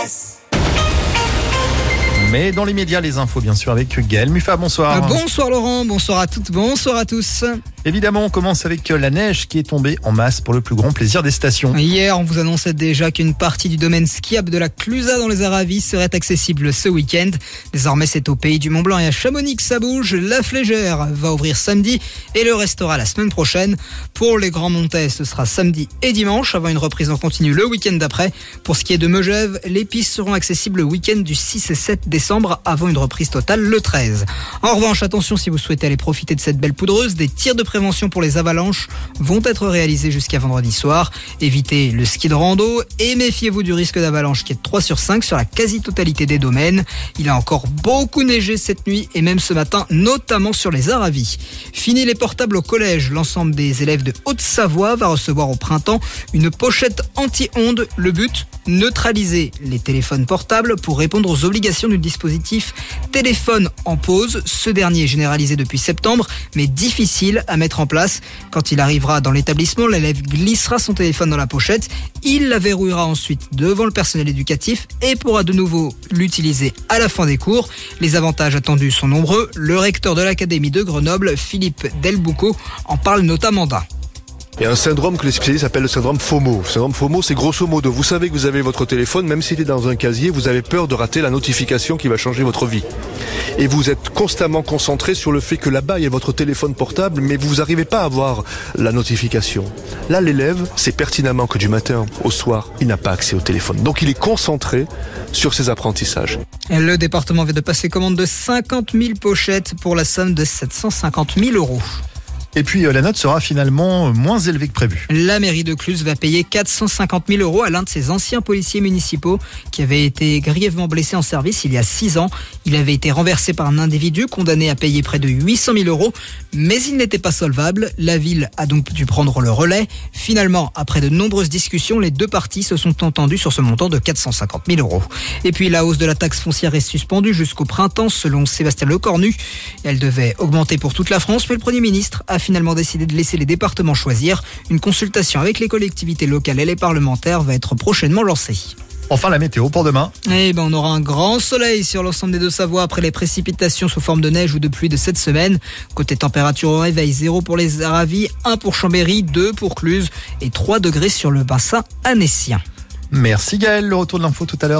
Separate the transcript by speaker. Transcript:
Speaker 1: Express.
Speaker 2: Mais dans les médias, les infos bien sûr avec Gaël Muffat, bonsoir.
Speaker 3: Bonsoir Laurent, bonsoir à toutes, bonsoir à tous.
Speaker 2: Évidemment, on commence avec la neige qui est tombée en masse pour le plus grand plaisir des stations.
Speaker 3: Hier, on vous annonçait déjà qu'une partie du domaine skiable de la Clusa dans les Aravis serait accessible ce week-end. Désormais, c'est au pays du Mont-Blanc et à Chamonix que ça bouge. La Flégère va ouvrir samedi et le restera la semaine prochaine. Pour les Grands Montets, ce sera samedi et dimanche avant une reprise en continu le week-end d'après. Pour ce qui est de Megève, les pistes seront accessibles le week-end du 6 et 7 décembre avant une reprise totale le 13. En revanche, attention si vous souhaitez aller profiter de cette belle poudreuse, des tirs de prévention pour les avalanches vont être réalisés jusqu'à vendredi soir. Évitez le ski de rando et méfiez-vous du risque d'avalanche qui est de 3 sur 5 sur la quasi-totalité des domaines. Il a encore beaucoup neigé cette nuit et même ce matin, notamment sur les Aravis. Fini les portables au collège. L'ensemble des élèves de Haute-Savoie va recevoir au printemps une pochette anti-ondes. Le but, neutraliser les téléphones portables pour répondre aux obligations du dispositif téléphone en pause. Ce dernier est généralisé depuis septembre, mais difficile à mettre en place. Quand il arrivera dans l'établissement, l'élève glissera son téléphone dans la pochette. Il la verrouillera ensuite devant le personnel éducatif et pourra de nouveau l'utiliser à la fin des cours. Les avantages attendus sont nombreux. Le recteur de l'Académie de Grenoble, Philippe Delbouco, en parle notamment d'un.
Speaker 4: Il y a un syndrome que les spécialistes appellent le syndrome FOMO. Le syndrome FOMO, c'est grosso modo, vous savez que vous avez votre téléphone, même s'il est dans un casier, vous avez peur de rater la notification qui va changer votre vie. Et vous êtes constamment concentré sur le fait que là-bas, il y a votre téléphone portable, mais vous n'arrivez pas à avoir la notification. Là, l'élève sait pertinemment que du matin au soir, il n'a pas accès au téléphone. Donc, il est concentré sur ses apprentissages.
Speaker 3: Le département vient de passer commande de 50 000 pochettes pour la somme de 750 000 €.
Speaker 2: Et puis la note sera finalement moins élevée que prévu.
Speaker 3: La mairie de Cluse va payer 450 000 € à l'un de ses anciens policiers municipaux qui avait été grièvement blessé en service il y a 6 ans. Il avait été renversé par un individu condamné à payer près de 800 000 €, mais il n'était pas solvable. La ville a donc dû prendre le relais. Finalement, après de nombreuses discussions, les deux parties se sont entendues sur ce montant de 450 000 €. Et puis la hausse de la taxe foncière est suspendue jusqu'au printemps selon Sébastien Lecornu. Elle devait augmenter pour toute la France, mais le Premier ministre a finalement décidé de laisser les départements choisir. Une consultation avec les collectivités locales et les parlementaires va être prochainement lancée.
Speaker 2: Enfin, la météo pour demain.
Speaker 3: On aura un grand soleil sur l'ensemble des Deux-Savoies après les précipitations sous forme de neige ou de pluie de cette semaine. Côté température au réveil, 0 pour les Aravis, 1 pour Chambéry, 2 pour Cluse et 3 degrés sur le bassin annécien.
Speaker 2: Merci Gaël, le retour de l'info tout à l'heure.